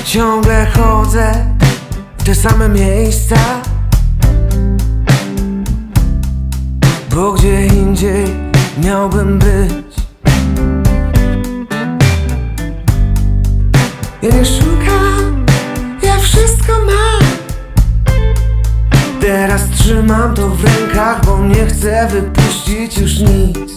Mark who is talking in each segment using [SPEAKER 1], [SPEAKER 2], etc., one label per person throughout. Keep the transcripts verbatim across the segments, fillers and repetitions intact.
[SPEAKER 1] Ciągle chodzę w te same miejsca, bo gdzie indziej miałbym być. Ja nie szukam, ja wszystko mam. Teraz trzymam to w rękach, bo nie chcę wypuścić już nic.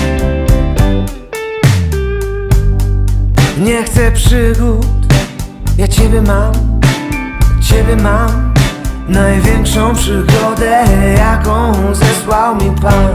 [SPEAKER 1] Nie chcę przygód, ja Ciebie mam, Ciebie mam. Największą przygodę, jaką zesłał mi Pan.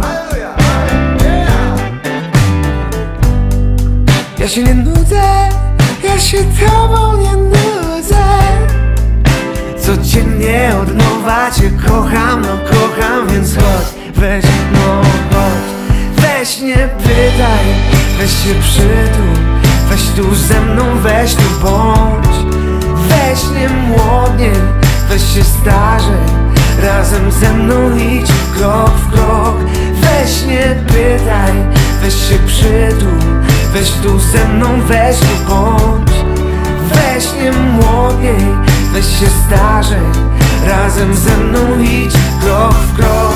[SPEAKER 1] Ja się nie nudzę, ja się Tobą nie nudzę. Codziennie od nowa Cię kocham, no kocham, więc chodź, weź, no chodź. Weź nie pytaj, weź się przytul, weź tu ze mną, weź tu bądź. Weź nie młodniej, weź się starzej, razem ze mną idź krok w krok. Weź nie pytaj, weź się przytul, weź tu ze mną, weź tu bądź. Weź nie młodniej, weź się starzej, razem ze mną idź krok w krok.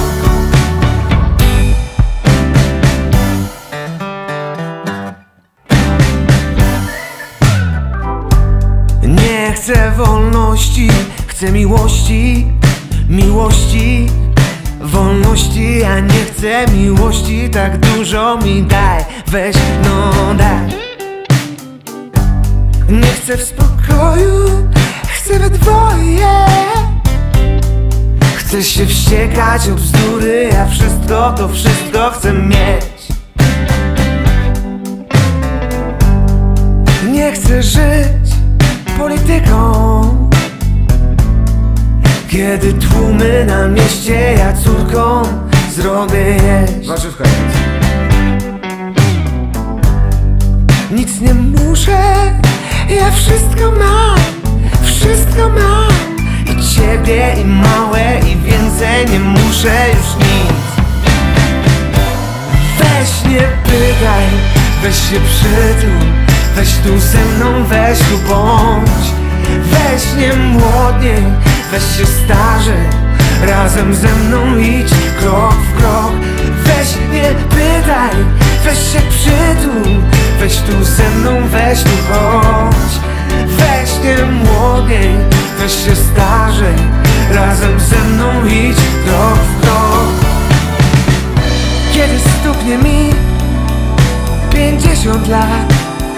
[SPEAKER 1] Nie chcę wolności, chcę miłości, miłości, wolności. Ja nie chcę miłości, tak dużo mi daj, weź, no daj. Nie chcę w spokoju, chcę we dwoje. Chcę się wściekać o bzdury, ja wszystko, to wszystko chcę mieć. Nie chcę żyć polityką, kiedy tłumy na mieście, ja córką zrobię jeść.
[SPEAKER 2] Warzywka.
[SPEAKER 1] Nic nie muszę, ja wszystko mam, wszystko mam. I Ciebie, i małe, i więcej nie muszę już nic. Weź nie pytaj, weź się przytul, weź tu ze mną, weź tu bądź. Weź nie młodniej, weź się starzej, razem ze mną idź krok w krok. Weź nie pytaj, weź się przytul, weź tu ze mną, weź tu chodź. Weź nie młodniej, weź się starzej, razem ze mną idź krok w krok. Kiedy stuknie mi pięćdziesiąt lat,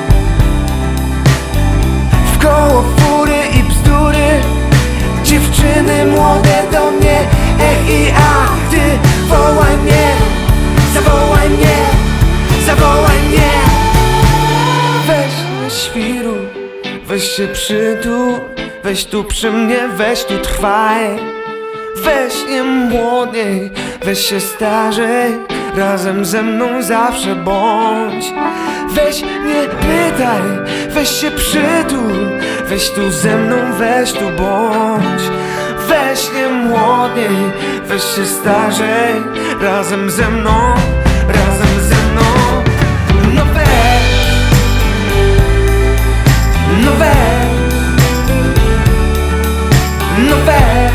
[SPEAKER 1] wkoło fury i bzdury, dziewczyny młode do mnie, ech i a, ty wołaj mnie, zawołaj mnie, zawołaj mnie. Weź nie świruj, weź się przytul, weź tu przy mnie, weź tu trwaj. Weź nie młodniej, weź się starzej, razem ze mną zawsze bądź. Weź nie pytaj, weź się przytul, weź tu ze mną, weź tu bądź. Weź nie młodniej, weź się starzej, razem ze mną, razem ze mną. No weź, no weź, no weź.